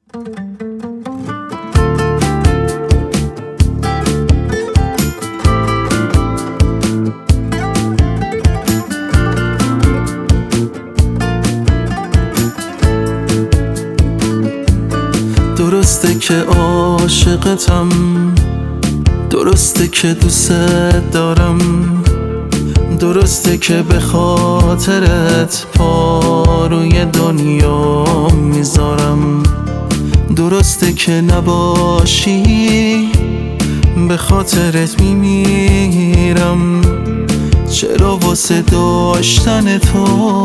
درسته که عاشقتم، درسته که دوست دارم، درسته که به خاطرت پا روی دنیا میذارم، درسته که نباشی به خاطرت میمیرم. چرا واسه داشتن تو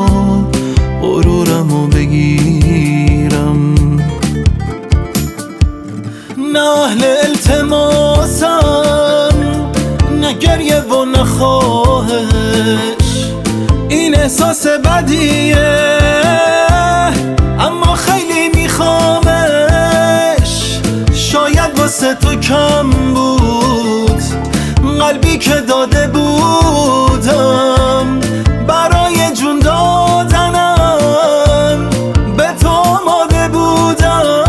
غرورمو بگیرم؟ نه اهل التماسم، نه گریه و نه خواهش، این احساس بدیه اما خیلی میخوامش. شاید واسه تو کم بود قلبی که داده بودم، برای جون دادنم به تو آماده بودم.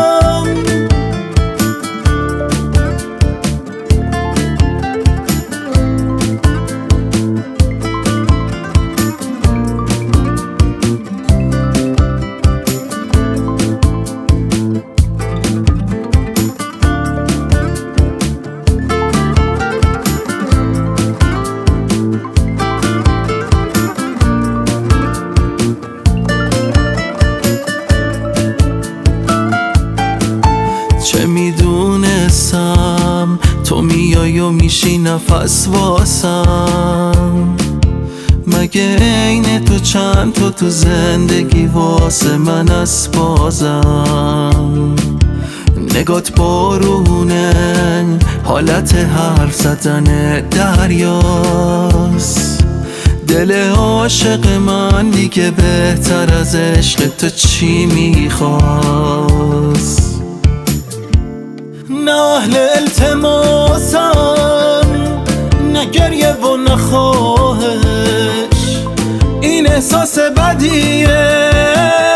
چه میدونستم تو میای و میشی نفس واسم، مگه عین تو چند تو زندگی واسه من از بازم. نگات بارونه، حالت حرف زدن دریاست، دل عاشق من دیگه بهتر از عشق تو چی میخواست؟ نه اهل التماسم، نه گریه و نه خواهش، این احساس بدیه